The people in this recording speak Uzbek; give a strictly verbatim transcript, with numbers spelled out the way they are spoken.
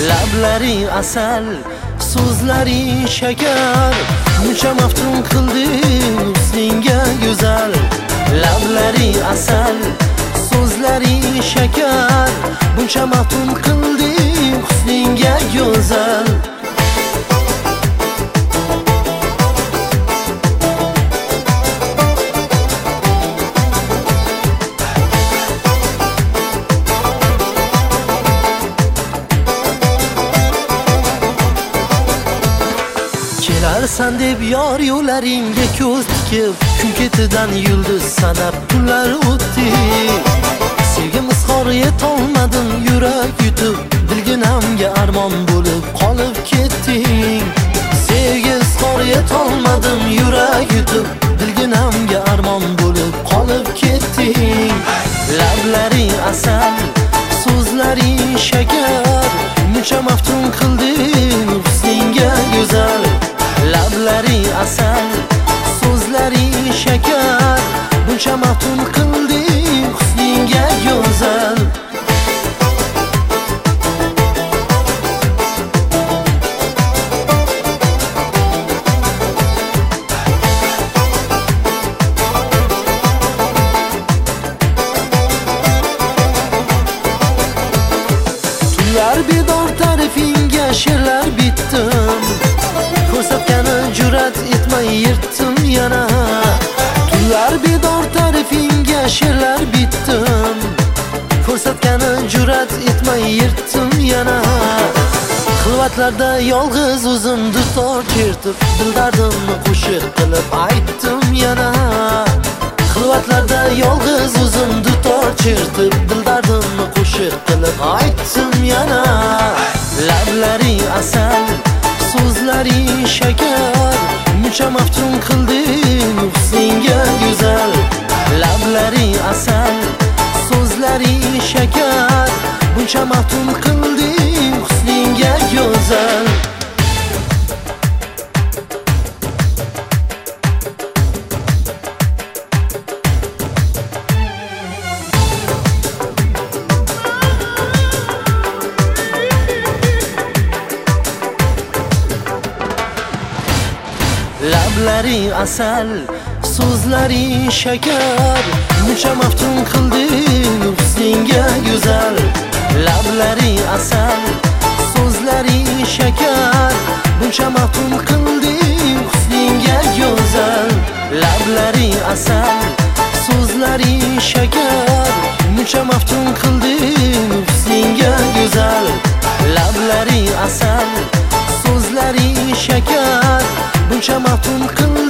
lablari asal, so'zlari shakar, muncha maftun qilding senga go'zal. Lablari asal, so'zlari shakar, muncha maftun qilding senga go'zal. Kelarsan deb yor yo'laringga ko'z tikib, kun ketidan yulduz sanab kunlar o'tdi. Sevgim izhor etolmadim yurak yutib, bilginamga armon bo'lib qolib ketding. Sevgi izhor etolmadim yurak yutib, bilginamga armon bo'lib qolib ketding. Lablari asal, so'zlari shakar, muncha maftun qilding senga go'zal. Lablari asal, so'zlari shakar, buncha maftun qilding husningga go'zal. Tunlar bedor ta'rifinga she'rlar bitdim, ko'rsatgani jur'at etmay yirtdim yana. Tunlar bedor ta'rifinga she'rlar bitdim, ko'rsatgani jur'at etmay yirtdim yana. Xilvatlarda yolg'iz o'zim dutor chertib, dil dardimni qo'shiq qilib aytdim yana. Xilvatlarda yolg'iz o'zim dutor chertib, dil dardimni qo'shiq qilib aytdim yana. Lablari asal, so'zlari shakar, muncha maftun qilding senga go'zal. Lablari asal, so'zlari shakar, muncha maftun qilding senga go'zal. Lablari asal, so'zlari shakar, muncha maftun qilding senga go'zal. Lablari asal, so'zlari shakar, muncha maftun qilding senga go'zal. Lablari asal, so'zlari shakar, muncha maftun qilding senga go'zal. Lablari asal, so'zlari shakar, buncha maftun qilding